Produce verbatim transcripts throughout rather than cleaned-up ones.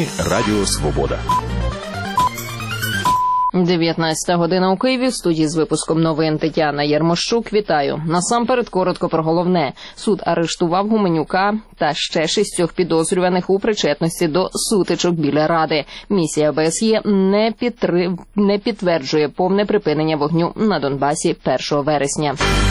Радіо Свобода. дев'ятнадцята година у Києві. В студії з випуском новин Тетяна Єрмощук. Вітаю. Насамперед коротко про головне. Суд арештував Гуменюка та ще шістьох підозрюваних у причетності до сутичок біля Ради. Місія ОБСЄ не, підтри... не підтверджує повне припинення вогню на Донбасі першого вересня.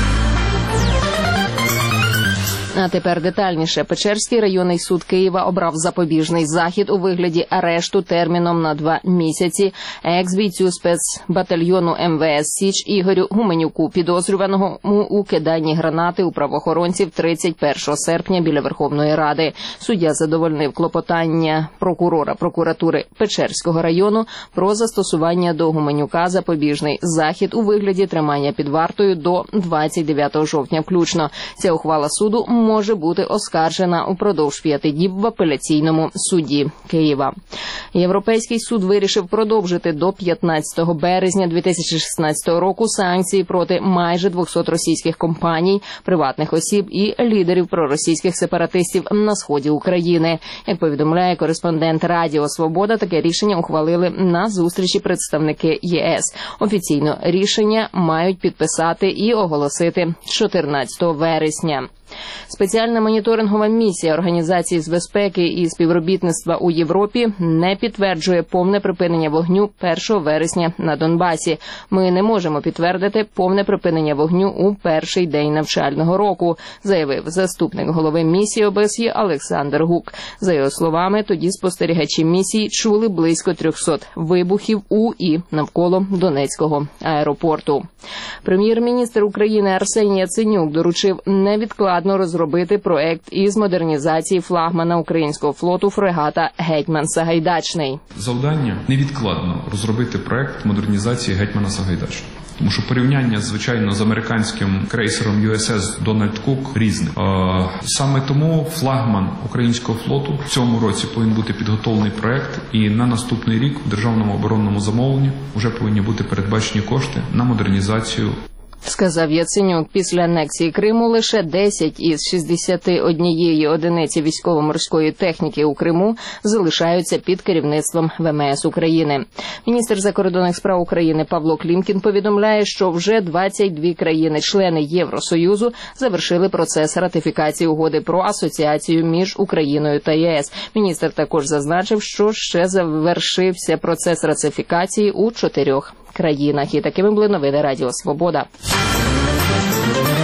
А тепер детальніше. Печерський районний суд Києва обрав запобіжний захід у вигляді арешту терміном на два місяці екс-бійцю спецбатальйону ем ве ес «Січ» Ігорю Гуменюку, підозрюваного у киданні гранати у правоохоронців тридцять першого серпня біля Верховної Ради. Суддя задовольнив клопотання прокурора прокуратури Печерського району про застосування до Гуменюка запобіжний захід у вигляді тримання під вартою до двадцять дев'ятого жовтня включно. Ця ухвала суду може бути оскаржена упродовж п'яти діб в апеляційному суді Києва. Європейський суд вирішив продовжити до п'ятнадцятого березня дві тисячі шістнадцятого року санкції проти майже двохсот російських компаній, приватних осіб і лідерів проросійських сепаратистів на сході України. Як повідомляє кореспондент Радіо Свобода, таке рішення ухвалили на зустрічі представники ЄС. Офіційно рішення мають підписати і оголосити чотирнадцятого вересня. Спеціальна моніторингова місія Організації з безпеки і співробітництва у Європі не підтверджує повне припинення вогню першого вересня на Донбасі. Ми не можемо підтвердити повне припинення вогню у перший день навчального року, заявив заступник голови місії ОБСЄ Олександр Гук. За його словами, тоді спостерігачі місії чули близько трьохсот вибухів у і навколо Донецького аеропорту. Прем'єр-міністр України Арсеній Яценюк доручив невідкладно розробити проект із модернізації флагмана українського флоту фрегата «Гетьман Сагайдачний». Завдання – невідкладно розробити проект модернізації «Гетьмана Сагайдачного». Тому що порівняння, звичайно, з американським крейсером ю ес ес «Дональд Кук» різне. Саме тому флагман українського флоту в цьому році повинен бути підготовлений проект, і на наступний рік в державному оборонному замовленні вже повинні бути передбачені кошти на модернізацію. Сказав Яценюк, після анексії Криму лише десять із шістдесяти однієї одиниці військово-морської техніки у Криму залишаються під керівництвом ве ем ес України. Міністр закордонних справ України Павло Клімкін повідомляє, що вже двадцять дві країни-члени Євросоюзу завершили процес ратифікації угоди про асоціацію між Україною та ЄС. Міністр також зазначив, що ще завершився процес ратифікації у чотирьох країнах. І такими були новини Радіо Свобода.